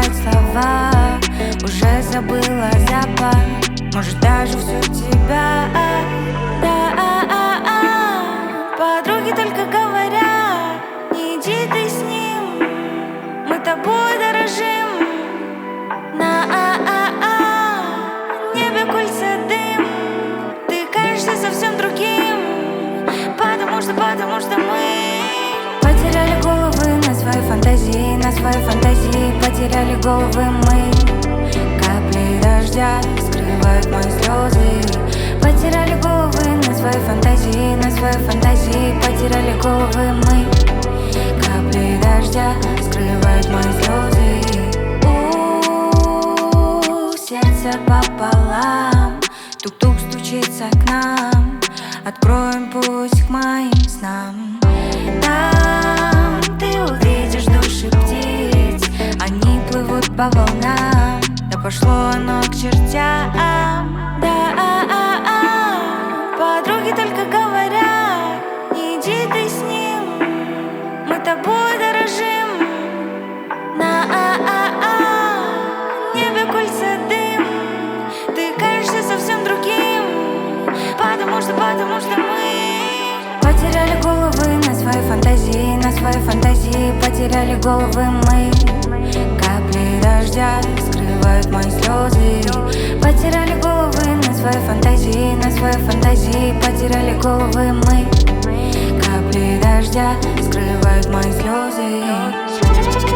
сказать слова, уже забыла запах, может даже всю тебя. Подруги только говорят: не иди ты с ним, мы тобой дорожим. На небе кольца дым, ты кажешься совсем другим, потому что мы потеряли головы на свои фантазии, потеряли головы мы. Капли дождя скрывают мои слезы. Потеряли головы на свои фантазии, потеряли головы мы. Капли дождя скрывают мои слезы. Сердце пополам, тук-тук стучится к нам. Откроем путь к моим снам. Там ты увидишь души птиц, они плывут по волнам. Да пошло оно к чертям. Подруги только говорят: не иди ты с ним, мы тобой дорожим. На небе кольца дым, ты кажешься совсем другим, потому что мы потеряли головы на свои фантазии, потеряли головы мы. Капли дождя скрывают мои слезы. Потеряли головы на свои фантазии, потеряли головы мы. Капли дождя скрывают мои слезы.